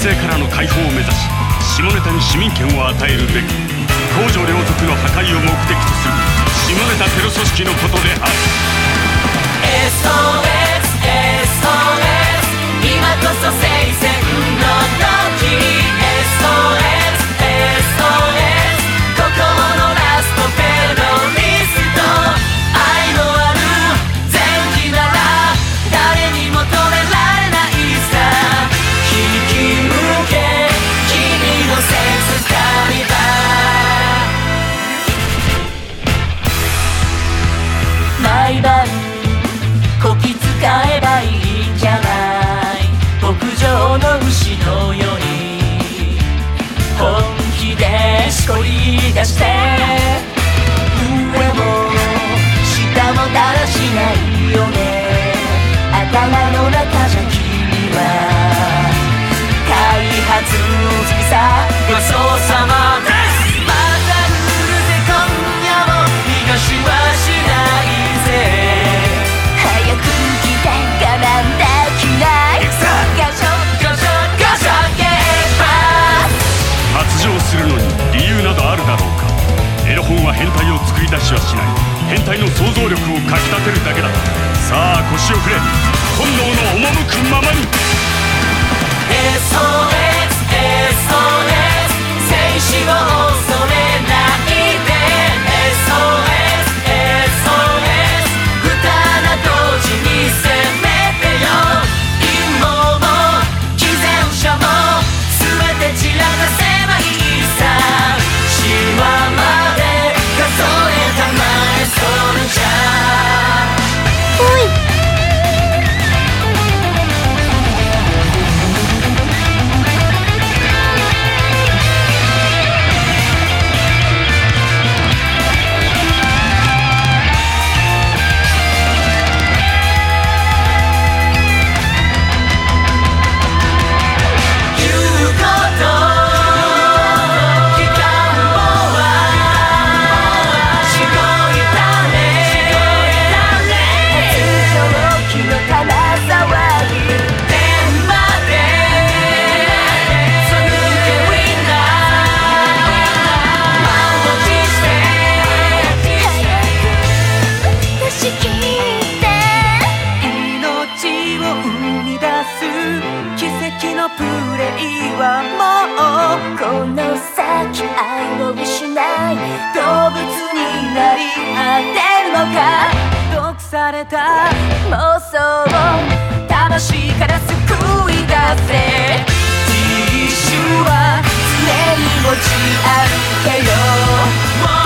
制からの解放を目指し、下ネタに市民権を与えるべく公序良俗の破壊を目的とする下ネタテロ組織のことである。 SOS SOS 今こそ聖戦の時。 SOS SOS 心のラストペロリスト。愛のある前期なら誰にも止められないさ。引き向け君のセンスカリバー。毎晩こき使えばいいんじゃない。牧場の牛のように本気でしこり出して、上も下もだらしないよね。頭の中じゃ君は開発好きさ。ごちそうさまです。また来るぜ今夜も逃がしはしないぜ。早く来て我慢できない。ガショガショガショゲーバー。 発情するのに理由などあるだろうか。エロ本は変態を作り出しはしない。変態の想像力をかきたてるだけだ。さあ腰を振れ、本能の赴くままに。 SOS SOS 生死を恐れないで。 SOS SOS 二な同時に攻めてよ。陰謀も偽善者も全て散らかせばいいさ。シワまで数えたまえそれじゃ。おいこの先愛を失い動物になり果てるのか。毒された妄想を魂から救い出せ。自首は常に持ち歩けよ。